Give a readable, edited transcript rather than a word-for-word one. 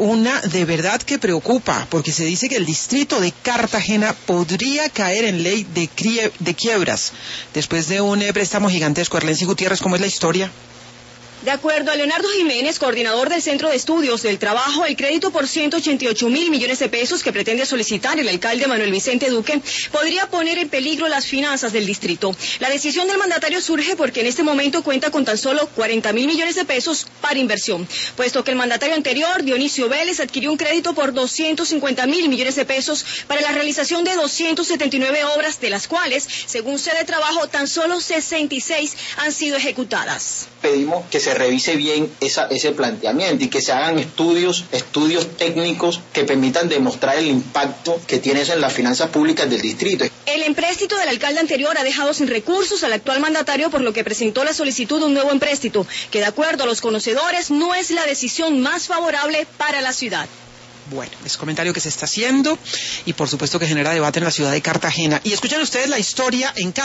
una de verdad que preocupa, porque se dice que el distrito de Cartagena podría caer en ley de quiebras después de un préstamo gigantesco. Erlensi Gutiérrez, ¿cómo es la historia? De acuerdo a Leonardo Jiménez, coordinador del Centro de Estudios del Trabajo, el crédito por 188.000 millones de pesos que pretende solicitar el alcalde Manuel Vicente Duque podría poner en peligro las finanzas del distrito. La decisión del mandatario surge porque en este momento cuenta con tan solo 40.000 millones de pesos para inversión, puesto que el mandatario anterior, Dionisio Vélez, adquirió un crédito por 250.000 millones de pesos para la realización de 279 obras, de las cuales, según Sede Trabajo, tan solo 66 han sido ejecutadas. Pedimos que se revise bien ese planteamiento y que se hagan estudios técnicos que permitan demostrar el impacto que tiene eso en las finanzas públicas del distrito. El empréstito del alcalde anterior ha dejado sin recursos al actual mandatario, por lo que presentó la solicitud de un nuevo empréstito, que de acuerdo a los conocedores no es la decisión más favorable para la ciudad. Bueno, es comentario que se está haciendo y por supuesto que genera debate en la ciudad de Cartagena. Y escuchen ustedes la historia en